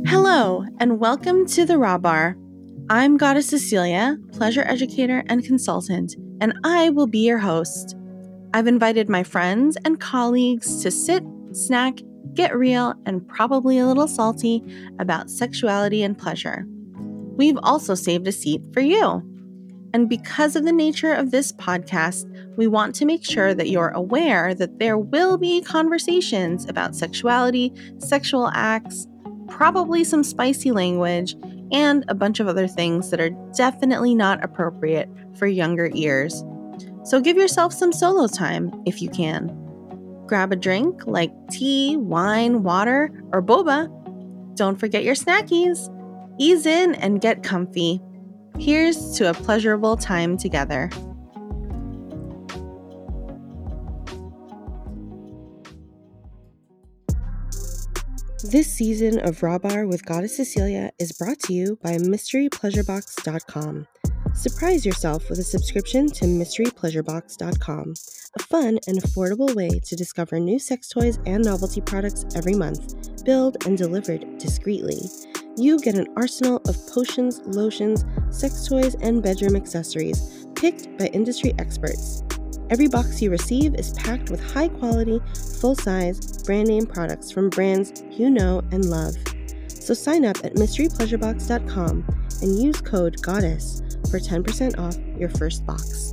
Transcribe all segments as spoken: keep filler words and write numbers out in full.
Hello, and welcome to the Raw Bar. I'm Goddess Cecilia, pleasure educator and consultant, and I will be your host. I've invited my friends and colleagues to sit, snack, get real, and probably a little salty about sexuality and pleasure. We've also saved a seat for you. And because of the nature of this podcast, we want to make sure that you're aware that there will be conversations about sexuality, sexual acts, probably some spicy language, and a bunch of other things that are definitely not appropriate for younger ears. So give yourself some solo time if you can. Grab a drink like tea, wine, water, or boba. Don't forget your snackies. Ease in and get comfy. Here's to a pleasurable time together. This season of Raw Bar with Goddess Cecilia is brought to you by mystery pleasure box dot com. Surprise yourself with a subscription to mystery pleasure box dot com, a fun and affordable way to discover new sex toys and novelty products every month, billed and delivered discreetly. You get an arsenal of potions, lotions, sex toys, and bedroom accessories picked by industry experts. Every box you receive is packed with high-quality, full-size, brand-name products from brands you know and love. So sign up at mystery pleasure box dot com and use code GODDESS for ten percent off your first box.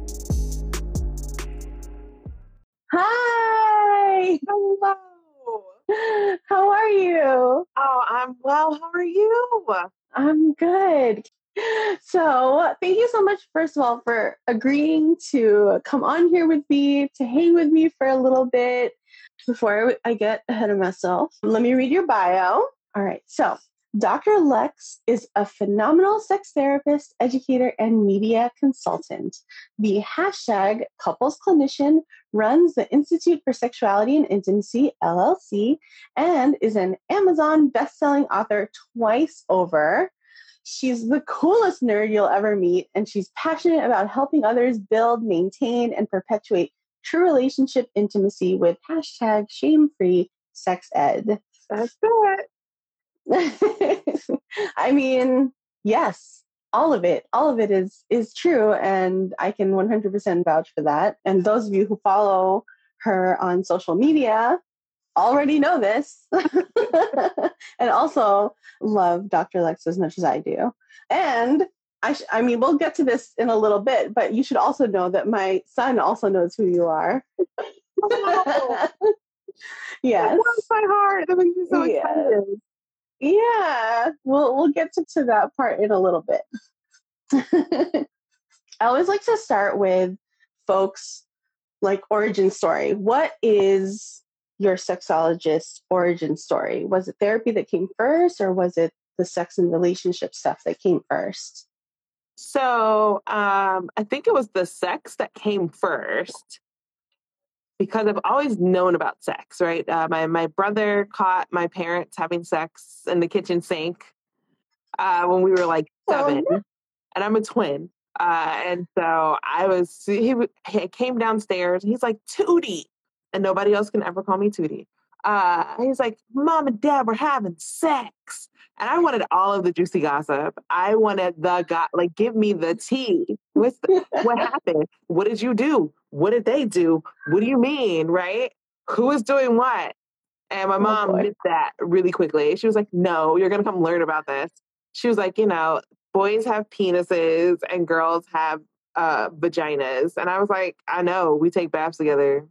Hi! Hello. How are you? Oh, I'm well. How are you? I'm good. So, thank you so much, first of all, for agreeing to come on here with me, to hang with me for a little bit before I get ahead of myself. Let me read your bio. All right. So, Doctor Lex is a phenomenal sex therapist, educator, and media consultant. The hashtag couples clinician runs the Institute for Sexuality and Intimacy, L L C, and is an Amazon bestselling author twice over. She's the coolest nerd you'll ever meet, and she's passionate about helping others build, maintain, and perpetuate true relationship intimacy with hashtag shame-free sex ed. That's it. I mean, yes, all of it, all of it is is true, and I can one hundred percent vouch for that. And those of you who follow her on social media already know this, and also love Doctor Lex as much as I do. And I, sh- I mean, we'll get to this in a little bit, but you should also know that my son also knows who you are. Oh, Yes, that warms my heart. That makes me so Yes. excited. Yeah, we'll we'll get to, to that part in a little bit. I always like to start with folks like origin story. What is your sexologist origin story? Was it therapy that came first, or was it the sex and relationship stuff that came first? So, um, I think it was the sex that came first because I've always known about sex, right? Uh, my my brother caught my parents having sex in the kitchen sink uh, when we were like seven, Oh, and I'm a twin. Uh, and so I was, he, w- he came downstairs and he's like, Tootie. And nobody else can ever call me Tootie. Uh, he's like, Mom and Dad were having sex. And I wanted all of the juicy gossip. I wanted the, go- like, give me the tea. What's the, what happened? What did you do? What did they do? What do you mean, right? Who is doing what? And my Oh, mom boy. missed that really quickly. She was like, no, you're going to come learn about this. She was like, you know, boys have penises and girls have uh, vaginas. And I was like, I know, we take baths together.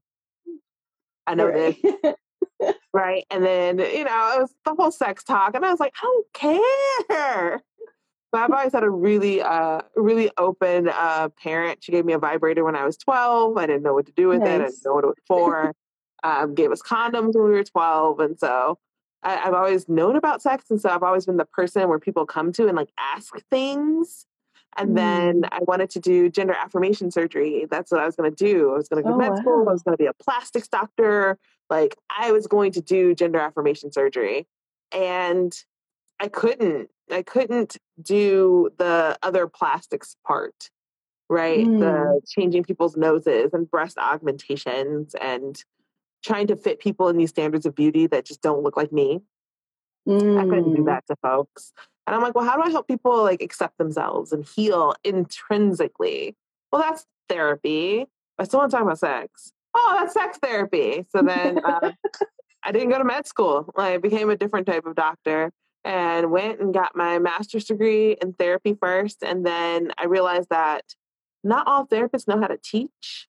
I know Right. this, right? And then, you know, it was the whole sex talk. And I was like, I don't care. But I've always had a really, uh, really open uh, parent. She gave me a vibrator when I was twelve. I didn't know what to do with it. I didn't Nice. know what it was for. Um, gave us condoms when we were twelve. And so I, I've always known about sex. And so I've always been the person where people come to and like ask things. And then Mm. I wanted to do gender affirmation surgery. That's what I was going to do. I was going to go Oh, to med school. I wow. was going to be a plastics doctor. Like I was going to do gender affirmation surgery. And I couldn't. I couldn't do the other plastics part, right? Mm. The changing people's noses and breast augmentations and trying to fit people in these standards of beauty that just don't look like me. I couldn't do Mm. that to folks. And I'm like, well, how do I help people like accept themselves and heal intrinsically? Well, that's therapy. But someone talking about sex. Oh, that's sex therapy. So then uh, I didn't go to med school. I became a different type of doctor and went and got my master's degree in therapy first. And then I realized that not all therapists know how to teach.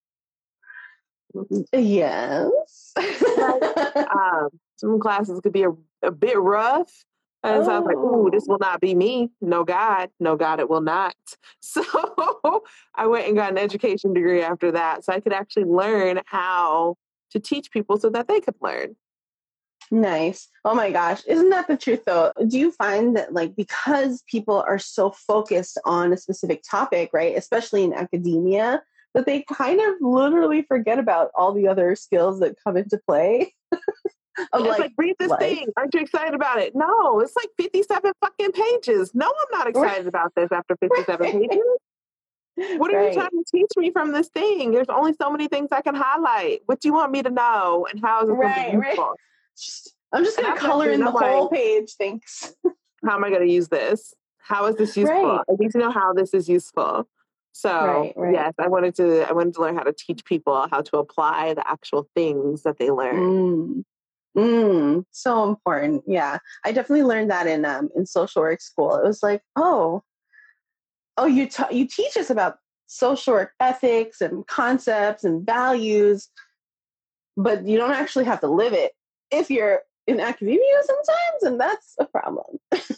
Yes. Right? Um, some classes could be a, a bit rough. And so I was like, ooh, this Oh. will not be me. No, God. No, God, it will not. So I went and got an education degree after that. So I could actually learn how to teach people so that they could learn. Nice. Oh my gosh. Isn't that the truth though? Do you find that like because people are so focused on a specific topic, right? Especially in academia, that they kind of literally forget about all the other skills that come into play of It's like, like, read this life. thing. Aren't you excited about it? No, it's like fifty-seven fucking pages. No, I'm not excited about this after fifty-seven Right. pages. What are you Right. trying to teach me from this thing? There's only so many things I can highlight. What do you want me to know? And how is it going to be Right. Right. useful? Just, I'm just And going to that's what I color did. in the I'm like, whole page. Thanks. how am I going to use this? How is this useful? Right. I need to know how this is useful. So Right. Right. yes, I wanted to. I wanted to learn how to teach people how to apply the actual things that they learn. Mm. Mm. So important. Yeah. I definitely learned that in um in social work school. It was like, oh, oh, you ta- you teach us about social work ethics and concepts and values, but you don't actually have to live it if you're in academia sometimes, and that's a problem.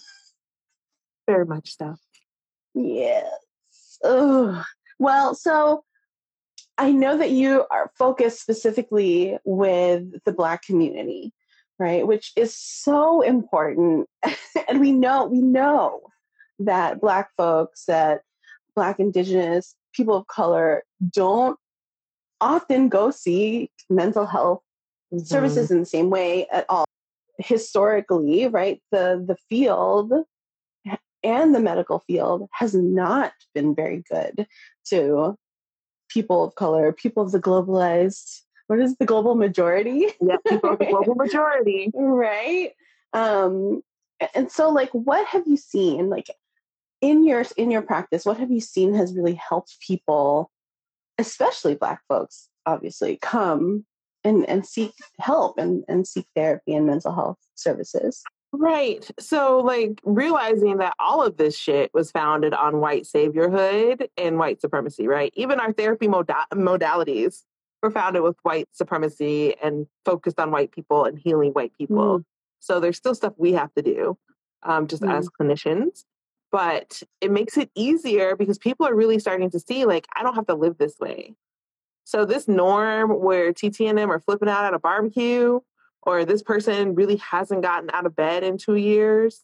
Very much so. Yes. Ugh. Well, so I know that you are focused specifically with the Black community, right? Which is so important. And we know, we know that Black folks, that Black, Indigenous, people of color don't often go see mental health Mhm. services in the same way at all. Historically, right, the, the field and the medical field has not been very good to people of color, people of the globalized, what is the global majority? Yeah, people of the global majority. Right. Um, and so like, what have you seen like in your, in your practice, what have you seen has really helped people, especially Black folks, obviously, come and, and seek help and, and seek therapy and mental health services? Right. So, like, realizing that all of this shit was founded on white saviorhood and white supremacy, right? Even our therapy moda- modalities were founded with white supremacy and focused on white people and healing white people. Mm. So, there's still stuff we have to do um, just Mm. as clinicians. But it makes it easier because people are really starting to see, like, I don't have to live this way. So, this norm where T T and M are flipping out at a barbecue, or this person really hasn't gotten out of bed in two years.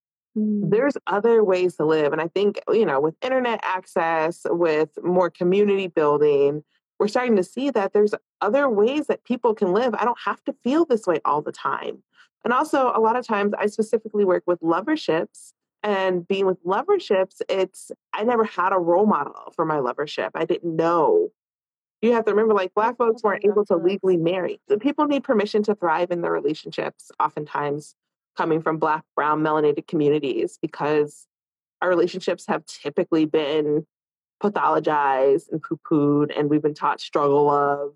Mm. There's other ways to live. And I think, you know, with internet access, with more community building, we're starting to see that there's other ways that people can live. I don't have to feel this way all the time. And also, a lot of times, I specifically work with loverships. And being with loverships, it's, I never had a role model for my lovership. I didn't know. You have to remember, like, Black folks weren't able to legally marry. So people need permission to thrive in their relationships, oftentimes coming from Black, brown, melanated communities, because our relationships have typically been pathologized and poo-pooed, and we've been taught struggle love.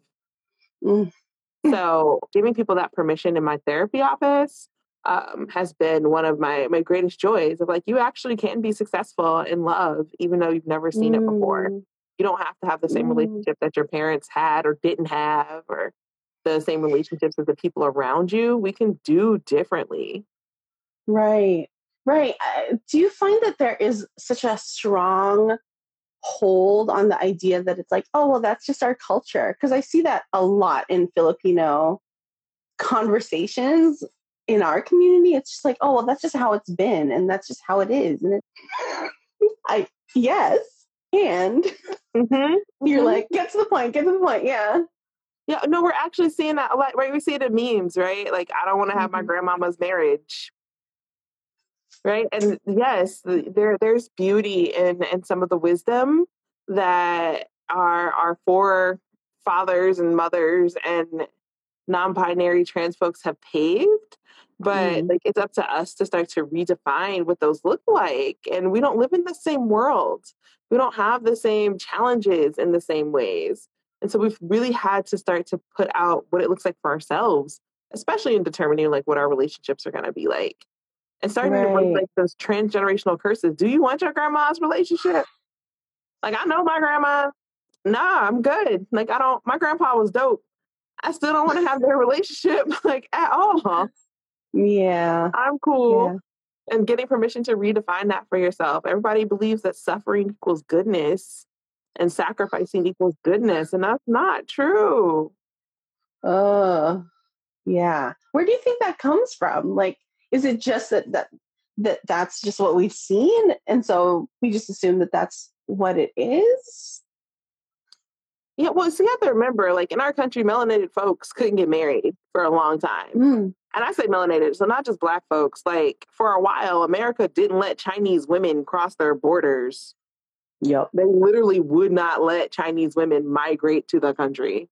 Mm. So giving people that permission in my therapy office um, has been one of my, my greatest joys of, like, you actually can be successful in love, even though you've never seen it before. Mm. You don't have to have the same Mm. relationship that your parents had or didn't have, or the same relationships as the people around you. We can do differently. Right. Right. Uh, do you find that there is such a strong hold on the idea that it's like, oh, well, that's just our culture? Because I see that a lot in Filipino conversations in our community. It's just like, oh, well, that's just how it's been, and that's just how it is. And it, I, yes, and Mm-hmm. you're Mm-hmm. like, get to the point, get to the point. Yeah. Yeah, no, we're actually seeing that a lot, right? We see it in memes, right? Like, I don't want to have my Mhm. grandmama's marriage. Right. And yes, the- there there's beauty in in some of the wisdom that our our forefathers and mothers and non-binary trans folks have paved. But Mm. like, it's up to us to start to redefine what those look like. And we don't live in the same world. We don't have the same challenges in the same ways. And so we've really had to start to put out what it looks like for ourselves, especially in determining like what our relationships are going to be like. And starting to break Right. like those transgenerational curses. Do you want your grandma's relationship? Like, I know my grandma. Nah, I'm good. Like, I don't, my grandpa was dope. I still don't want to have their relationship like at all. Yeah. I'm cool. Yeah. And getting permission to redefine that for yourself. Everybody believes that suffering equals goodness and sacrificing equals goodness. And that's not true. Oh, yeah. Where do you think that comes from? Like, is it just that that that that's just what we've seen, and so we just assume that that's what it is? Yeah, well, so you have to remember, like in our country, melanated folks couldn't get married for a long time. Mm. And I say melanated, so not just Black folks. Like for a while, America didn't let Chinese women cross their borders. Yep. They literally would not let Chinese women migrate to the country.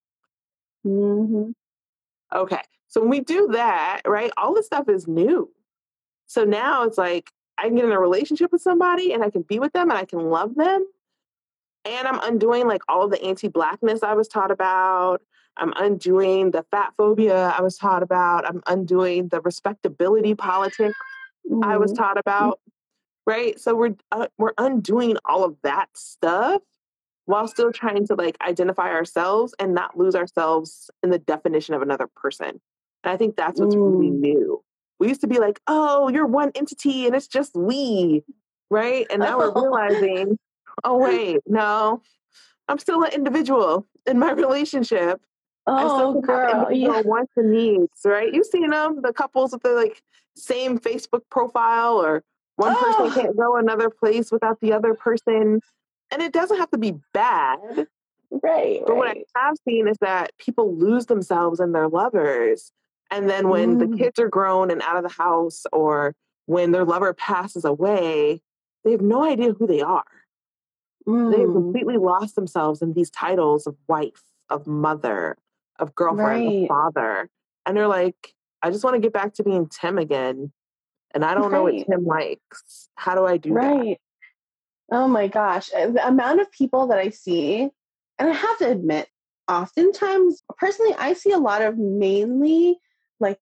Mm-hmm. Okay, so when we do that, right, all this stuff is new. So now it's like I can get in a relationship with somebody and I can be with them and I can love them. And I'm undoing like all of the anti-Blackness I was taught about. I'm undoing the fat phobia I was taught about. I'm undoing the respectability politics I was Mm. taught about. Right? So we're uh, we're undoing all of that stuff while still trying to like identify ourselves and not lose ourselves in the definition of another person. And I think that's what's really Mm. new. We used to be like, oh, you're one entity and it's just we, right? And now we're Oh. realizing, oh, wait, no, I'm still an individual in my relationship. I still Oh, can have girl. Yeah. individual wants and needs, right? You've seen them, the couples with the like same Facebook profile, or one person Oh. can't go another place without the other person. And it doesn't have to be bad. Right. But what Right. I have seen is that people lose themselves in their lovers. And then when the Mm. kids are grown and out of the house, or when their lover passes away, they have no idea who they are. They've Mm. completely lost themselves in these titles of wife, of mother, of girlfriend, of Right. father. And they're like, I just want to get back to being Tim again. And I don't know what Right. Tim likes. How do I do that? Right. Oh my gosh. Uh, The amount of people that I see, and I have to admit, oftentimes, personally, I see a lot of mainly like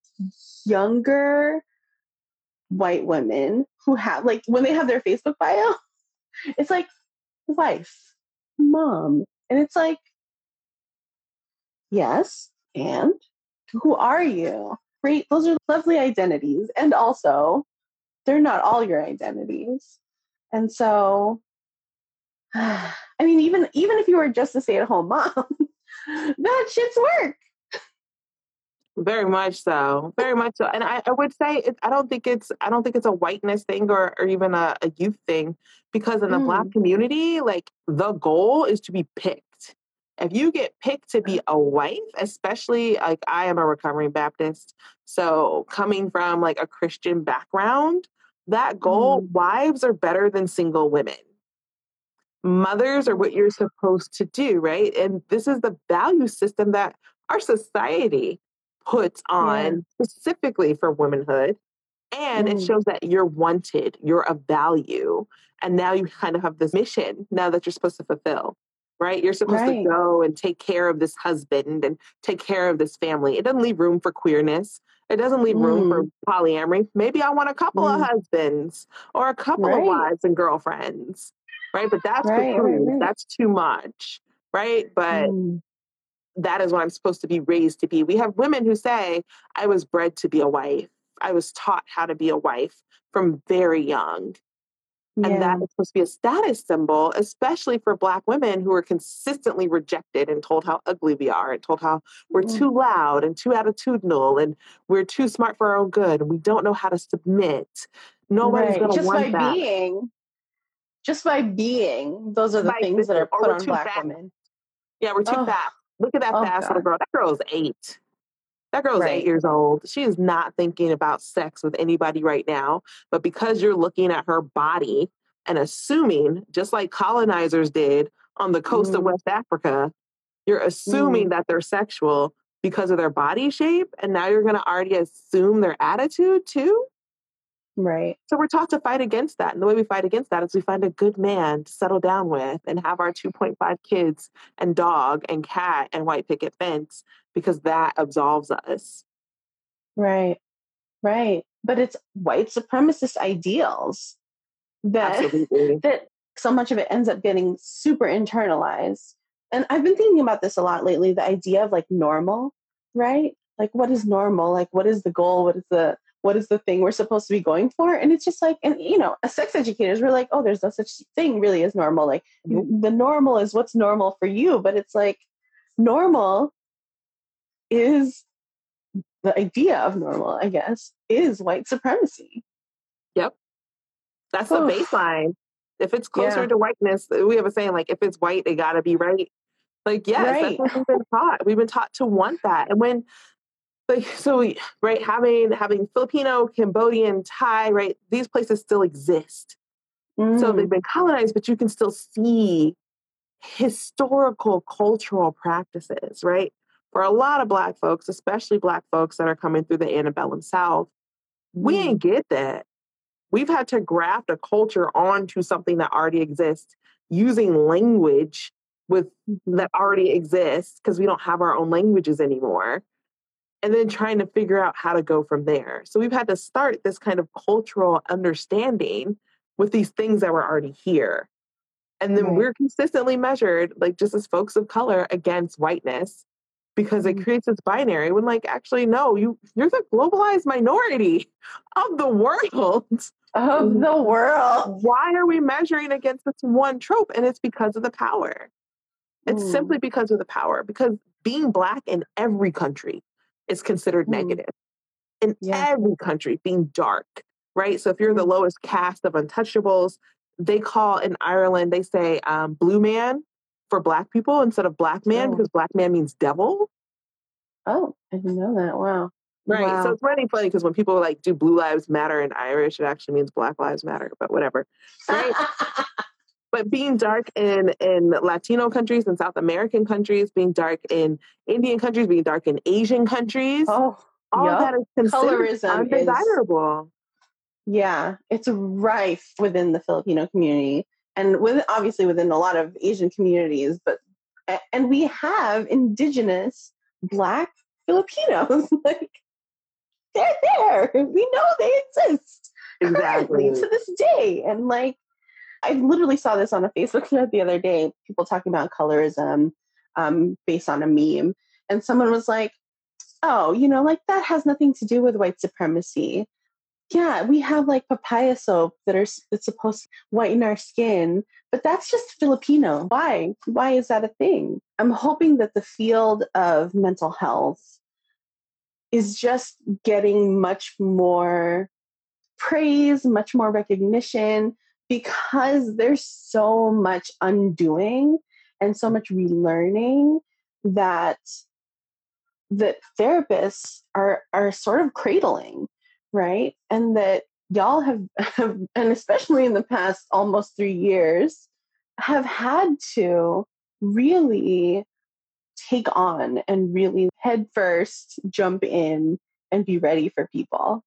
younger white women who have, like, when they have their Facebook bio, it's like wife, mom. And it's like, yes, and who are you? Great. Those are lovely identities. And also, they're not all your identities. And so, I mean, even even if you were just a stay-at-home mom, that shit's work. Very much so. Very much so. And I, I would say it, I don't think it's I don't think it's a whiteness thing, or, or even a, a youth thing, because in the Black Mm. community, like the goal is to be picked. If you get picked to be a wife, especially like I am a recovering Baptist, so coming from like a Christian background, that goal, Mm. wives are better than single women. Mothers are what you're supposed to do, right? And this is the value system that our society puts Yeah. on specifically for womanhood. And it Mm. shows that you're wanted, you're of value. And now you kind of have this mission now that you're supposed to fulfill, right? You're supposed to Right. go and take care of this husband and take care of this family. It doesn't leave room for queerness. It doesn't leave room for Mm. polyamory. Maybe I want a couple of Mm. husbands or a couple of Right. wives and girlfriends, right? But that's Right. Right. poo-poo. Right. That's too much, right? But Mm. that is what I'm supposed to be raised to be. We have women who say, I was bred to be a wife. I was taught how to be a wife from very young. And that Yeah. is supposed to be a status symbol, especially for Black women who are consistently rejected and told how ugly we are, and told how we're Mm. too loud and too attitudinal and we're too smart for our own good and we don't know how to submit. Nobody's Right. going to Just want by that. being, just by being, those are the By things that existing. are Or put we're on too Black fat. women. Yeah, we're too Oh. fat. Look at that Oh fast little God. girl. That girl's eight. That girl's eight Right. years old. She is not thinking about sex with anybody right now. But because you're looking at her body and assuming, just like colonizers did on the coast of Mm. West Africa, you're assuming Mm. that they're sexual. because of their body shape, and now you're going to already assume their attitude too. Right. So we're taught to fight against that. And the way we fight against that is we find a good man to settle down with and have our two point five kids and dog and cat and white picket fence, because that absolves us. Right. Right. But it's white supremacist ideals that, Absolutely. that so much of it ends up getting super internalized. And I've been thinking about this a lot lately, the idea of like normal, right? Like what is normal? Like what is the goal? What is the what is the thing we're supposed to be going for? And it's just like, and you know, as sex educators, we're like, oh, there's no such thing really as normal. Like Mhm. the normal is what's normal for you. But it's like normal is the idea of normal, I guess, is white supremacy. Yep. That's the Oof. baseline. If it's closer Yeah. to whiteness, we have a saying like, if it's white, it gotta be right. Like, yes, that's Right. what we've been taught. We've been taught to want that. And when like so we right, having having Filipino, Cambodian, Thai, right, these places still exist. So they've Mm. been colonized, but you can still see historical cultural practices, right? For a lot of Black folks, especially Black folks that are coming through the antebellum South, we Mm. ain't get that. We've had to graft a culture onto something that already exists using language with Mhm. that already exists because we don't have our own languages anymore. And then trying to figure out how to go from there. So we've had to start this kind of cultural understanding with these things that were already here. And then Right. we're consistently measured, like just as folks of color, against whiteness because it Mhm. creates this binary when like, actually, no, you, you're the globalized minority of the world. Of the world. Why are we measuring against this one trope? And it's because of the power. It's Mm. simply because of the power, because being Black in every country is considered Mm. negative. In Yeah. every country, being dark, right? So if you're the Mm. lowest caste of untouchables, they call in Ireland, they say um, blue man for Black people instead of black man, Oh. because black man means devil. Oh, I didn't know that. Wow. Right. So Wow. it's really funny because when people like do blue lives matter in Irish, it actually means Black lives matter, but whatever. Right. But being dark in, in Latino countries and South American countries, being dark in Indian countries, being dark in Asian countries, Oh, all of that yup. is considered Colorism is, undesirable. yeah, it's rife within the Filipino community and with obviously within a lot of Asian communities, but and we have indigenous Black Filipinos. Like they're there. We know they exist currently Exactly. to this day. And like I literally saw this on a Facebook thread the other day, people talking about colorism um, based on a meme. And someone was like, oh, you know, like that has nothing to do with white supremacy. Yeah, we have like papaya soap that are that's supposed to whiten our skin, but that's just Filipino. Why? Why is that a thing? I'm hoping that the field of mental health is just getting much more praise, much more recognition, because there's so much undoing and so much relearning that that therapists are are sort of cradling, right? And that y'all have, have and especially in the past almost three years have had to really take on and really head first jump in and be ready for people.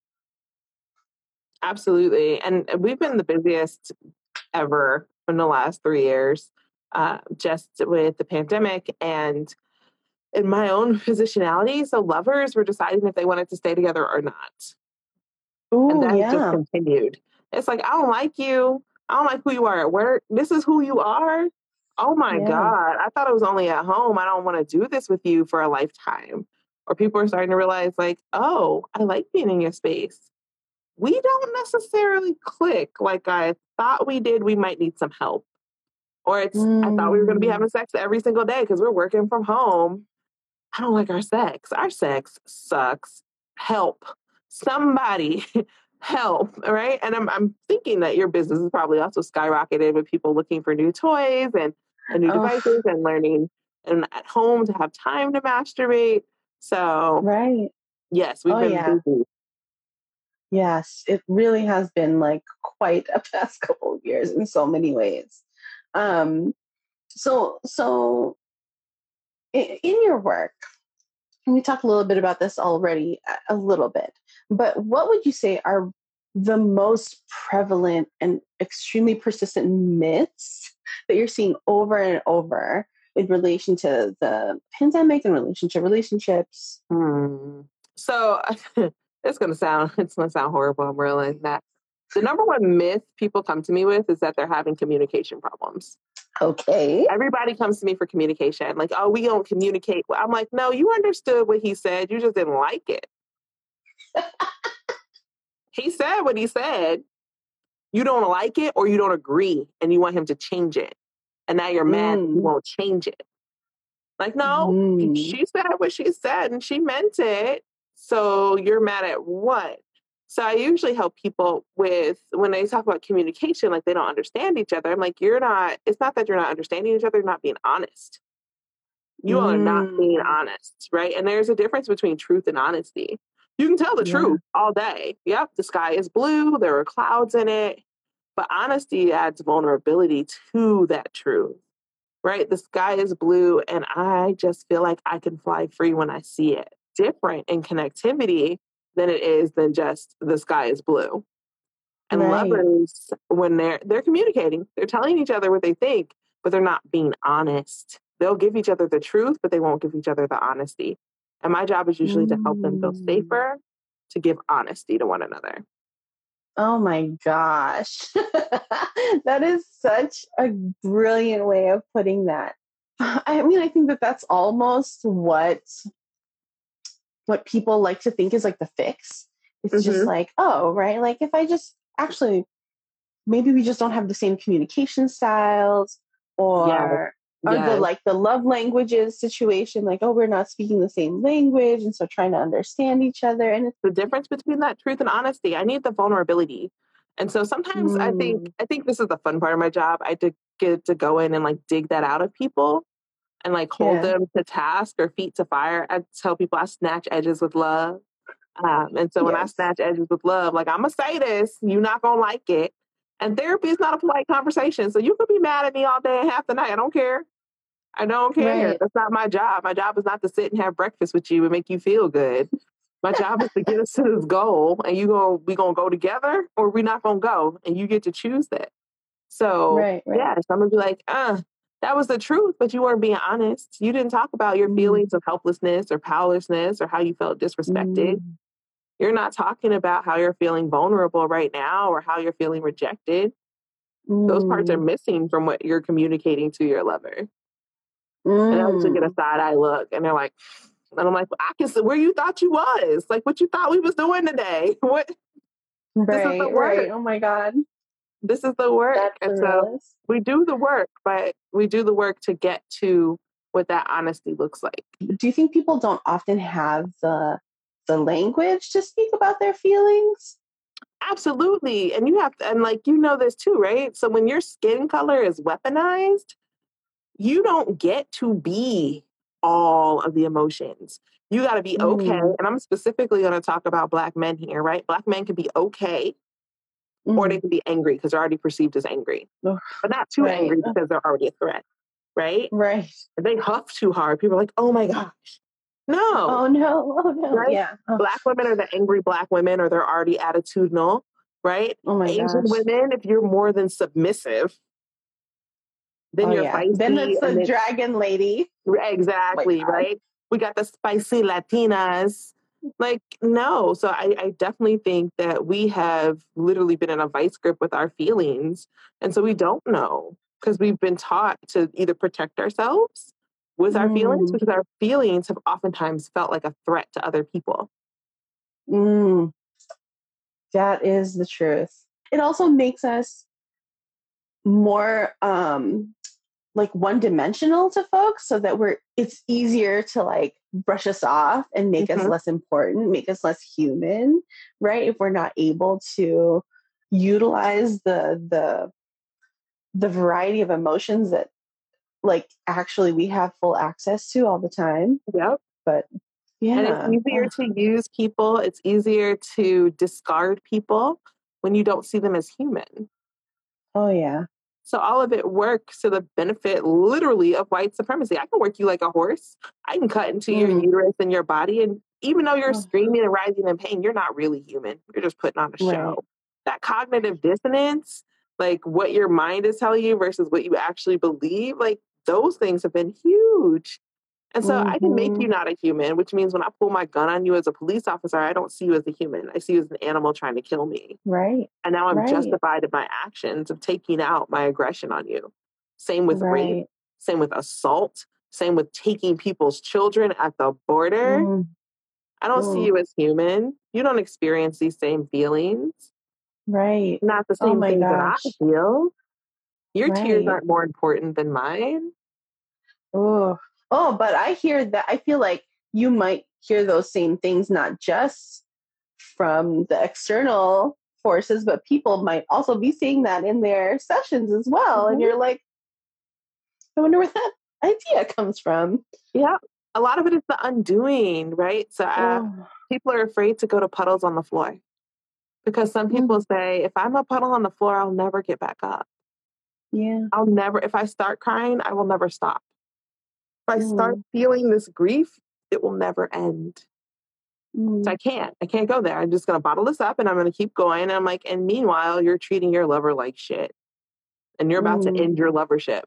Absolutely. And we've been the busiest ever in the last three years, uh, just with the pandemic and in my own positionality. So lovers were deciding if they wanted to stay together or not. And Oh that has just yeah. continued. It's like, I don't like you. I don't like who you are at work. This is who you are. Oh my Yeah. God. I thought it was only at home. I don't want to do this with you for a lifetime. Or people are starting to realize, like, oh, I like being in your space. We don't necessarily click like I thought we did. We might need some help. Or it's, I thought we were going to be Mm. having sex every single day because we're working from home. I don't like our sex. Our sex sucks. Help. Somebody help. Right. And I'm, I'm thinking that your business is probably also skyrocketed with people looking for new toys and, and new Oh, devices and learning and at home to have time to masturbate. So, right. yes, we've Oh been yeah. busy. Yes, it really has been like quite a past couple of years in so many ways. Um, so, so in, in your work, and we talked a little bit about this already, a, a little bit, but what would you say are the most prevalent and extremely persistent myths that you're seeing over and over in relation to the pandemic and relationship relationships? Hmm. So it's gonna sound it's gonna sound horrible. I'm realizing that the number one myth people come to me with is that they're having communication problems. Okay. Everybody comes to me for communication. Like, oh, we don't communicate. Well, I'm like, no, you understood what he said. You just didn't like it. He said what he said. You don't like it or you don't agree and you want him to change it. And now you're mad that he Mm. won't change it. Like, no, Mm. she said what she said and she meant it. So you're mad at what? So I usually help people with when they talk about communication, like they don't understand each other. I'm like, you're not, it's not that you're not understanding each other, you're not being honest. You all are not being Mm. honest, right? And there's a difference between truth and honesty. You can tell the Yeah. truth all day. Yep, the sky is blue, there are clouds in it. But honesty adds vulnerability to that truth, right? The sky is blue, and I just feel like I can fly free when I see it. Different in connectivity than it is than just the sky is blue. And Right. lovers, when they're they're communicating, they're telling each other what they think, but they're not being honest. They'll give each other the truth, but they won't give each other the honesty. And my job is usually to help them feel Mm. safer to give honesty to one another. Oh my gosh. That is such a brilliant way of putting that. I mean, I think that that's almost what what people like to think is like the fix. It's just Mm-hmm. like, oh, right, like if I just actually maybe we just don't have the same communication styles, Yes, or or the yes. like the love languages situation, like, oh, we're not speaking the same language, and so trying to understand each other. And it's The difference between that truth and honesty. I need the vulnerability. And so sometimes I think mm, I think this is the fun part of my job. I did get to go in and like dig that out of people and like hold yeah, them to task or feet to fire. I tell people I snatch edges with love. Um, and so when I yes, snatch edges with love, like I'm gonna say this, you're not gonna like it. And therapy is not a polite conversation. So you could be mad at me all day and half the night. I don't care. I don't care. right, That's not my job. My job is not to sit and have breakfast with you and make you feel good. My job is to get us to this goal, and you go, we gonna go together, or we not gonna go, and you get to choose that. So right, right. yeah, so I'm gonna be like, uh, that was the truth, but you weren't being honest. You didn't talk about your Mm, feelings of helplessness or powerlessness or how you felt disrespected. mm, You're not talking about how you're feeling vulnerable right now or how you're feeling rejected. Those parts are mm, missing from what you're communicating to your lover. And I usually get a mm. side eye look, and they're like, and I'm like, I can see where you thought you was, like what you thought we was doing today. What? This is the Right, work. right. Oh my God, This is the work. that's the And so realist. we do the work, but we do the work to get to what that honesty looks like. Do you think people don't often have the the language to speak about their feelings? Absolutely. And you have to, and like, you know this too, right? So when your skin color is weaponized, you don't get to be all of the emotions. You got to be okay. Mm, And I'm specifically going to talk about Black men here, right? Black men can be okay or they mm. can be angry because they're already perceived as angry, Ugh, but not too right, angry ugh, because they're already a threat, right? right. If they huff too hard, people are like, oh my gosh. No, Oh no, oh no, right? yeah. Oh, Black women are the angry Black women or they're already attitudinal, right? oh my Asian gosh. women, if you're more than submissive, then Oh you're yeah. Then feisty it's the and then dragon lady. Oh my exactly, God. right? We got the spicy Latinas. Like, no. So I, I definitely think that we have literally been in a vice grip with our feelings. And so we don't know because we've been taught to either protect ourselves with our feelings Mm, because our feelings have oftentimes felt like a threat to other people. mm, that is the truth. It also makes us more um like one dimensional to folks, so that we're it's easier to like brush us off and make us Mhm. less important, make us less human, right? If we're not able to utilize the the the variety of emotions that like actually we have full access to all the time. Yep. But And it's yeah. easier Ugh, to use people, it's easier to discard people when you don't see them as human. oh yeah. So all of it works to the benefit literally of white supremacy. I can work you like a horse. I can cut into your Mm. uterus and your body. And even though you're Oh. screaming and writhing in pain, you're not really human. You're just putting on a Right. show. That cognitive dissonance, like what your mind is telling you versus what you actually believe, like those things have been huge. And so I can make you Mhm. not a human, which means when I pull my gun on you as a police officer, I don't see you as a human. I see you as an animal trying to kill me. Right. And now I'm Right. justified in my actions of taking out my aggression on you. Same with rape, Right. same with assault, same with taking people's children at the border. Mm. I don't see Mm. you as human. You don't experience these same feelings, Right. not the Oh same my things that I gosh. feel. Your tears Right. aren't more important than mine. Oh. Oh, but I hear that. I feel like you might hear those same things, not just from the external forces, but people might also be seeing that in their sessions as well. And Mhm. you're like, I wonder where that idea comes from. Yeah. A lot of it is the undoing, right? So uh, Oh. people are afraid to go to puddles on the floor because some people Mm. say, if I'm a puddle on the floor, I'll never get back up. Yeah. I'll never, if I start crying, I will never stop. If I start Mm. feeling this grief, it will never end. So Mm. I can't, I can't go there. I'm just going to bottle this up and I'm going to keep going. And I'm like, and meanwhile, you're treating your lover like shit and you're about to Mm. end your lovership.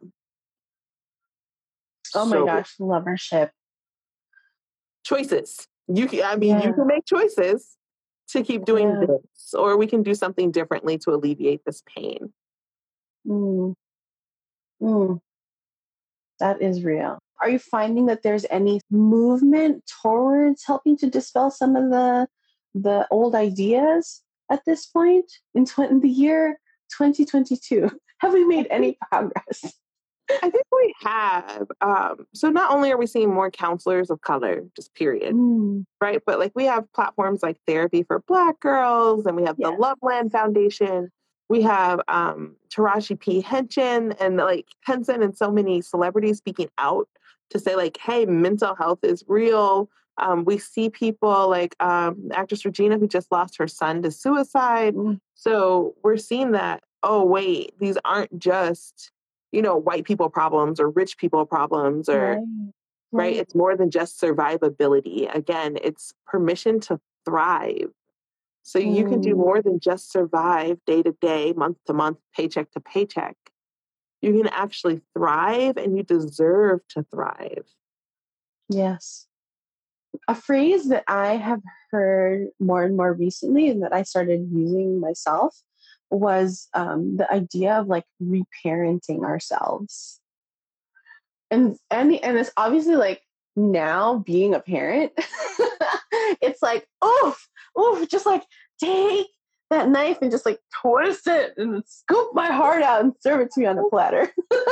Oh my So gosh, lovership. choices. You can, I mean, you Yeah. can make choices to keep doing Yeah. this, or we can do something differently to alleviate this pain. Mm. Mm. That is real. Are you finding that there's any movement towards helping to dispel some of the the old ideas at this point in, tw- in the year twenty twenty-two? Have we made any progress? I think we have. Um, so not only are we seeing more counselors of color, just period, Mm. right? But like we have platforms like Therapy for Black Girls, and we have the Yes. Loveland Foundation. We have um, Taraji P. Henson and like Henson and so many celebrities speaking out to say like, hey, mental health is real. Um, we see people like um, actress Regina who just lost her son to suicide. Mm. So we're seeing that, oh, wait, these aren't just, you know, white people problems or rich people problems or Right. right? Right. It's more than just survivability. Again, it's permission to thrive. So you can do Mm. more than just survive day to day, month to month, paycheck to paycheck. You can actually thrive and you deserve to thrive. Yes. A phrase that I have heard more and more recently and that I started using myself was um, the idea of like reparenting ourselves. And and and it's obviously like now being a parent, it's like, oof, oof, just like take that knife and just like twist it and scoop my heart out and serve it to me on a platter.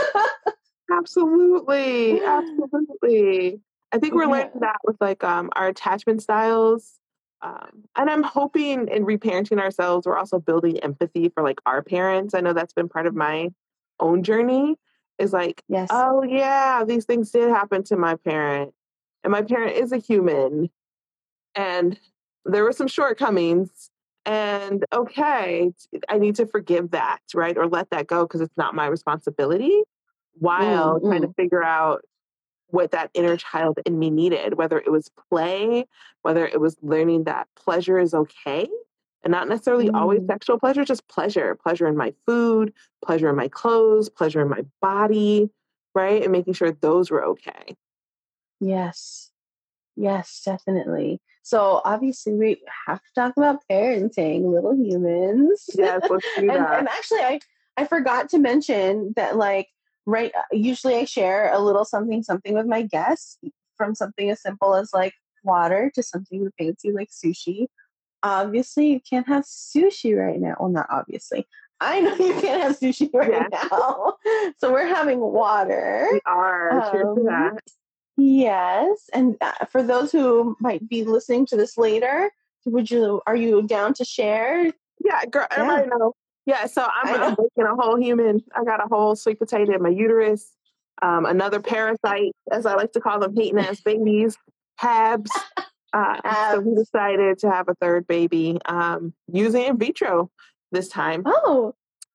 Absolutely. Absolutely. I think we're Yeah. learning that with like um our attachment styles. Um, and I'm hoping in reparenting ourselves, we're also building empathy for like our parents. I know that's been part of my own journey is like, Yes. oh yeah, these things did happen to my parent. And my parent is a human. And there were some shortcomings. And okay, I need to forgive that, right? Or let that go because it's not my responsibility Mm, while trying to mm, figure out what that inner child in me needed, whether it was play, whether it was learning that pleasure is okay and not necessarily always mm. sexual pleasure, just pleasure, pleasure in my food, pleasure in my clothes, pleasure in my body, right? And making sure those were okay. Yes. Yes, definitely. So obviously we have to talk about parenting little humans. Yes, let's do and that. and actually I I forgot to mention that like right usually I share a little something something with my guests from something as simple as like water to something fancy like sushi. Obviously you can't have sushi right now. Well, not obviously. I know you can't have sushi right Yes, now. So we're having water. we are. Cheers to Um, that. Yes, and uh, for those who might be listening to this later, would you are you down to share? Yeah, girl, Yeah, everybody know. Yeah, so I'm I I'm know. making a whole human. I got a whole sweet potato in my uterus. Um, another parasite, as I like to call them, hating ass babies, Habs. Uh, so we Abs. decided to have a third baby um, using in vitro this time. Oh,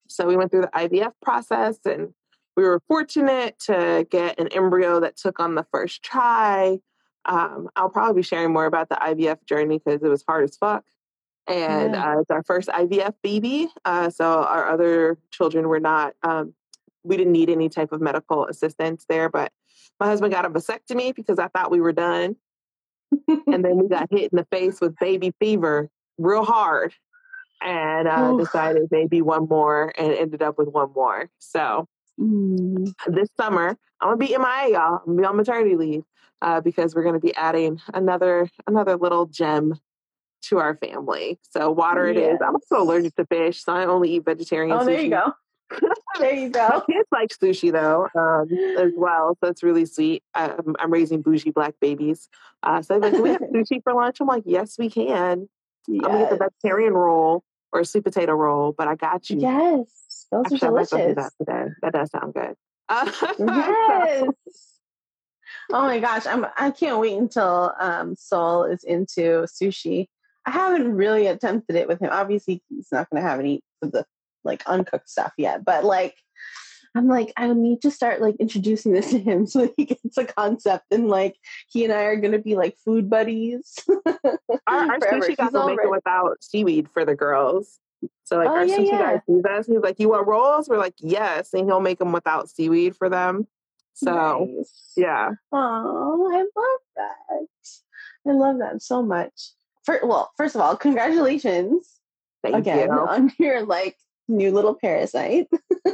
So we went through the I V F process, and we were fortunate to get an embryo that took on the first try. Um, I'll probably be sharing more about the I V F journey because it was hard as fuck. And Yeah. uh, it's our first I V F baby. Uh, so our other children were not, um, we didn't need any type of medical assistance there. But my husband got a vasectomy because I thought we were done. And then we got hit in the face with baby fever real hard, and uh, Oof. decided maybe one more, and ended up with one more. So Mm. this summer, I'm gonna be M I A, y'all. I'm gonna be on maternity leave uh, because we're gonna be adding another another little gem to our family. So water it is. I'm also Yes. allergic to fish, so I only eat vegetarian Oh, sushi. there you go. There you My go. kids like sushi though, um, as well. So it's really sweet. I'm, I'm raising bougie black babies. Uh, so they're like, can we have sushi for lunch? I'm like, yes, we can. I'm gonna get the Yes. vegetarian roll or a sweet potato roll, but I got you. Yes. Those Actually, I are might go do delicious. that today. That does sound good. Uh, Yes. so, Oh my gosh, I'm I can't wait until um Sol is into sushi. I haven't really attempted it with him. Obviously, he's not going to have any of the like uncooked stuff yet, but like I'm like I need to start like introducing this to him so he gets a concept, and like he and I are going to be like food buddies our, our forever. sushi guy He's will make it already without seaweed for the girls. So like Oh our yeah, sushi guy yeah. sees us, he's like, "You want rolls?" We're like, "Yes," and he'll make them without seaweed for them. So Nice. yeah, Oh, I love that. I love that so much. For, well, first of all, congratulations thank again you. on your like new little parasite.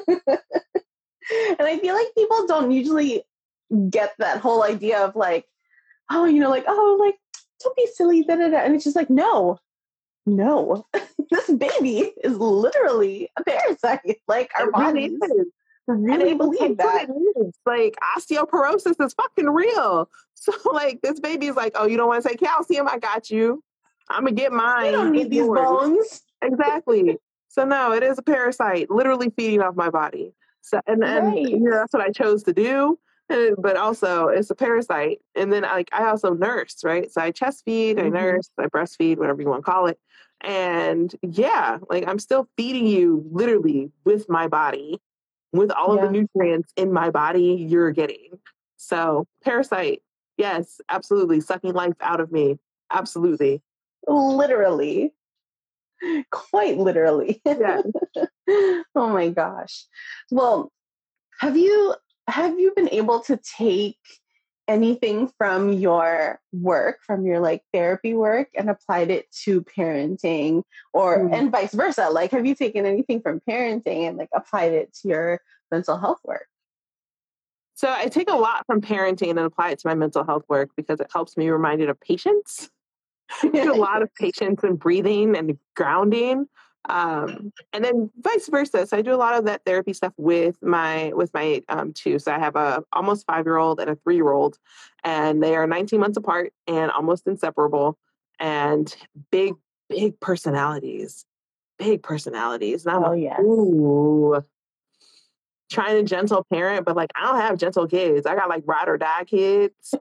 And I feel like people don't usually get that whole idea of like, oh, you know, like, oh, like, don't be silly, da da da. And it's just like, no, no, this baby is literally a parasite, like our It really bodies. is. It really And I is. believe That's that. what it is. Like osteoporosis is fucking real. So like this baby's like, oh, you don't want to take calcium? I got you. I'm gonna get mine. You don't You need get these yours. bones. Exactly. So no, it is a parasite, literally feeding off my body. So and and Right. you know that's what I chose to do. And, but also it's a parasite. And then like I also nurse, right? So I chest feed, I Mhm. nurse, I breastfeed, whatever you want to call it. And yeah, like I'm still feeding you literally with my body, with all of the Yeah. nutrients in my body you're getting. So parasite, yes, absolutely, sucking life out of me, absolutely. Literally. Quite literally. Yeah. Oh my gosh. Well, have you have you been able to take anything from your work, from your like therapy work, and applied it to parenting, or Mm. and vice versa? Like, have you taken anything from parenting and like applied it to your mental health work? So I take a lot from parenting and apply it to my mental health work because it helps me reminded of patience. Do a lot of patience and breathing and grounding. Um, and then vice versa. So I do a lot of that therapy stuff with my with my um, two. So I have a almost five year old and a three year old, and they are nineteen months apart and almost inseparable, and big big personalities, big personalities. And I'm Oh like, yes. ooh, trying to gentle parent, but like I don't have gentle kids. I got like ride or die kids.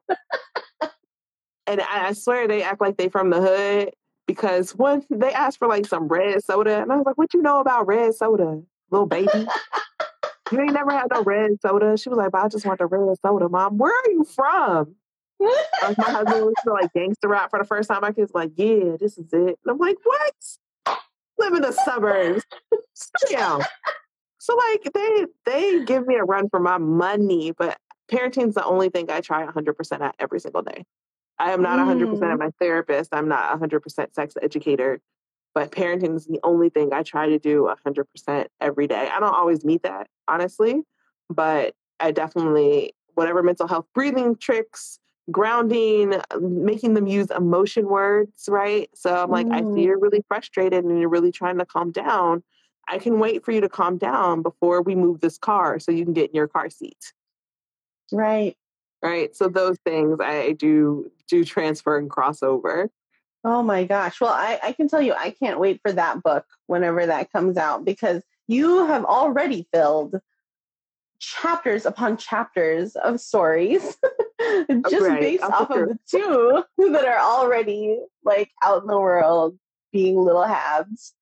And I, I swear they act like they from the hood because when they asked for like some red soda, and I was like, "What you know about red soda, little baby? You ain't never had no red soda." She was like, "But I just want the red soda, Mom. Where are you from?" Like my husband was to like gangster rap for the first time. My kids like, "Yeah, this is it." And I'm like, "What? Live in the suburbs. Sit down." So like they they give me a run for my money, but parenting's the only thing I try one hundred percent at every single day. I am not one hundred percent Mm, of my therapist. I'm not one hundred percent sex educator, but parenting is the only thing I try to do one hundred percent every day. I don't always meet that, honestly, but I definitely, whatever mental health breathing tricks, grounding, making them use emotion words, right? So I'm like, I see mm, you're really frustrated and you're really trying to calm down. I can wait for you to calm down before we move this car so you can get in your car seat. right. Right. So those things I do do transfer and cross over. Oh my gosh. Well, I, I can tell you, I can't wait for that book whenever that comes out, because you have already filled chapters upon chapters of stories just Right. based Oh, off for of sure. the two that are already like out in the world being little Habs.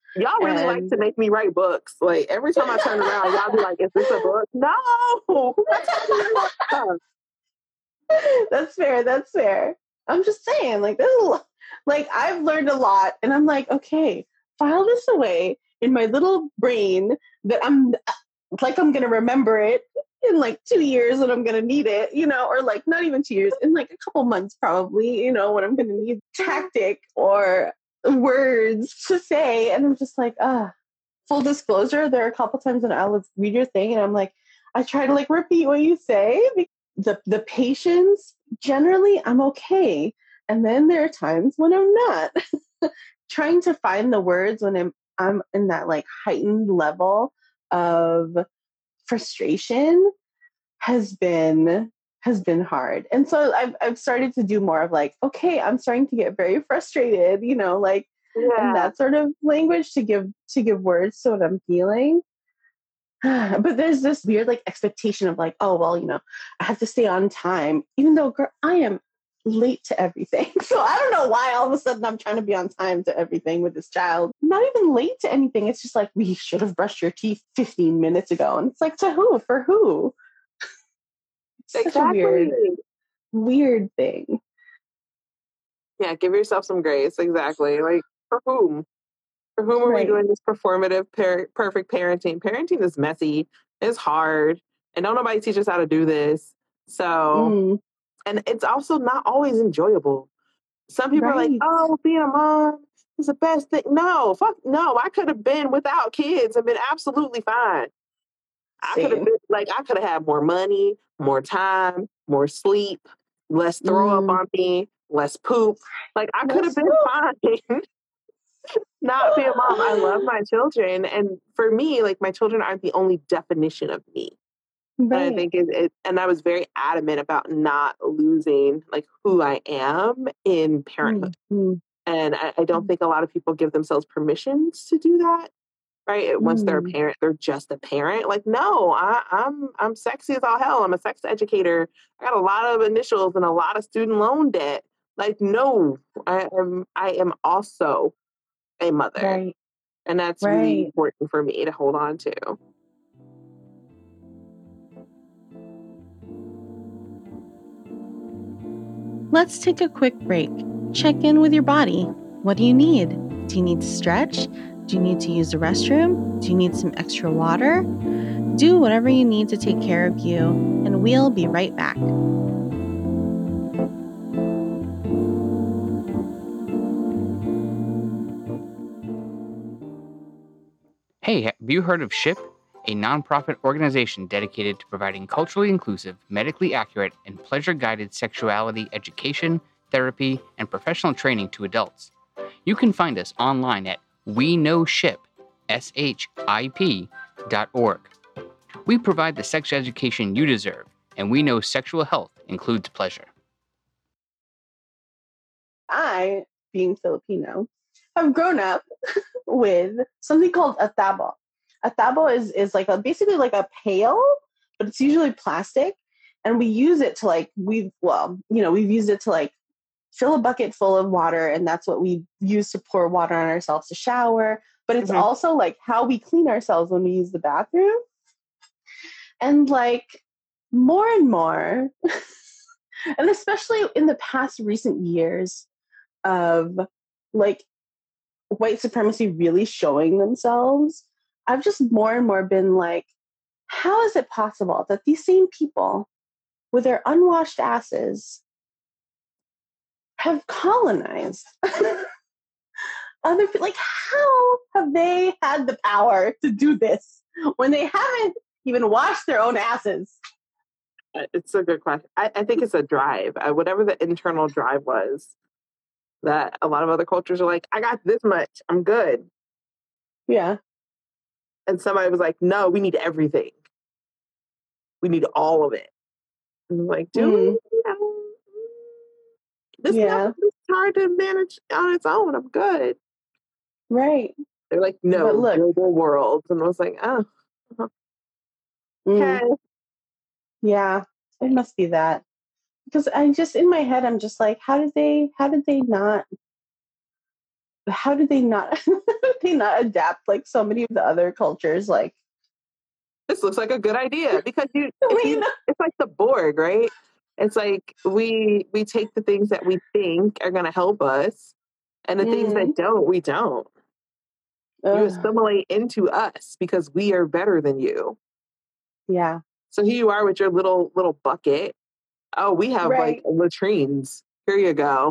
Y'all really like And to make me write books. Like every time I turn around, y'all be like, "Is this a book?" No, who got time to write stuff? that's fair. That's fair. I'm just saying, like, there's a lot. Like, I've learned a lot, and I'm like, okay, file this away in my little brain that I'm like, I'm gonna remember it in like two years when I'm gonna need it, you know, or like not even two years, in like a couple months probably, you know, when I'm gonna need tactic or words to say, and I'm just like, ah. Full disclosure, there are a couple times when I'll read your thing, and I'm like, I try to like repeat what you say. The the patience, generally, I'm okay, and then there are times when I'm not. Trying to find the words when I'm I'm in that like heightened level of frustration has been has been hard. And so I've I've started to do more of like, okay, I'm starting to get very frustrated, you know, like and Yeah, that sort of language to give to give words to what I'm feeling. But there's this weird like expectation of like, oh well, you know, I have to stay on time, even though girl, I am late to everything. So I don't know why all of a sudden I'm trying to be on time to everything with this child. Not even late to anything. It's just like we should have brushed your teeth fifteen minutes ago. And it's like to who? For who? It's such a exactly. weird, weird thing. Yeah, give yourself some grace. Exactly. Like for whom? For whom are we Right. doing this performative, per- perfect parenting? Parenting is messy. It's hard, and don't nobody teach us how to do this. So, Mm, and it's also not always enjoyable. Some people are like, right. "Oh, being a mom is the best thing." No, fuck, no. I could have been without kids and been absolutely fine. I could have Same. been like, I could have had more money, more time, more sleep, less throw up Mm, on me, less poop. Like I could have let's been fine not be a mom. I love go. my children, and for me, like my children aren't the only definition of me. And I Right. think it, it and I was very adamant about not losing like who I am in parenthood. Mm, mm, And I, I don't mm, think a lot of people give themselves permissions to do that. Right? Once they're a mm. parent, they're just a parent. Like, no, I, I'm I'm sexy as all hell. I'm a sex educator. I got a lot of initials and a lot of student loan debt. Like, no, I am I am also a mother. Right. And that's really Right. important for me to hold on to. Let's take a quick break. Check in with your body. What do you need? Do you need to stretch? Do you need to use the restroom? Do you need some extra water? Do whatever you need to take care of you, and we'll be right back. Hey, have you heard of SHIP, a nonprofit organization dedicated to providing culturally inclusive, medically accurate, and pleasure guided sexuality education, therapy, and professional training to adults? You can find us online at we know ship, S H I P dot org. We provide the sex education you deserve, and we know sexual health includes pleasure. I, being Filipino, have grown up with something called a tabo. A tabo is is like a basically like a pail, but it's usually plastic, and we use it to like we well, you know, we've used it to like fill a bucket full of water, and that's what we use to pour water on ourselves to shower. But it's Mm-hmm. also like how we clean ourselves when we use the bathroom, and like more and more, and especially in the past recent years of like white supremacy really showing themselves, I've just more and more been like, how is it possible that these same people with their unwashed asses have colonized other people? Like, how have they had the power to do this when they haven't even washed their own asses? It's a good question. I, I think it's a drive. Uh, whatever the internal drive was, that a lot of other cultures are like, I got this much, I'm good. Yeah. And somebody was like, no, we need everything. We need all of it. And I'm like, do Mm, we? You know, this stuff yeah. is hard to manage on its own. I'm good. Right. They're like, But no, look. global world. And I was like, oh, Mm, okay. yeah. It must be that. Because I just in my head I'm just like, how did they how did they not how did they not they not adapt like so many of the other cultures? Like, this looks like a good idea because you, if you you, know? it's like the Borg, right? It's like we we take the things that we think are going to help us, and the things Mm. that don't, we don't. You Ugh. assimilate into us because we are better than you. Yeah. So here you are with your little little bucket. Oh, we have like Right. latrines. Here you go.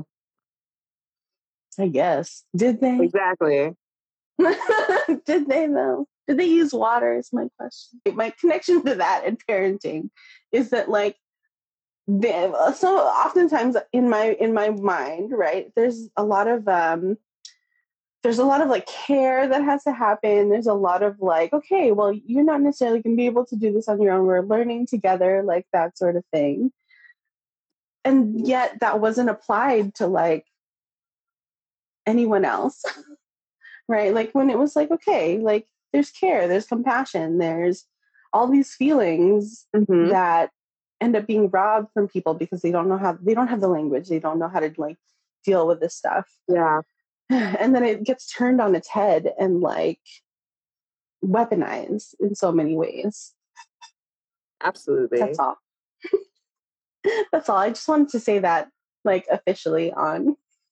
I guess. Did they? Exactly. Did they though? Did they use water? Is my question. My connection to that and parenting is that like they, so oftentimes in my in my mind, right? There's a lot of um there's a lot of like care that has to happen. There's a lot of like, okay, well, you're not necessarily going to be able to do this on your own. We're learning together, like that sort of thing. And yet that wasn't applied to like anyone else, right? Like when it was like, okay, like there's care, there's compassion, there's all these feelings Mm-hmm. that end up being robbed from people because they don't know how, they don't have the language, they don't know how to like deal with this stuff. Yeah. And then it gets turned on its head and like weaponized in so many ways. Absolutely. That's all. That's all. I just wanted to say that like officially on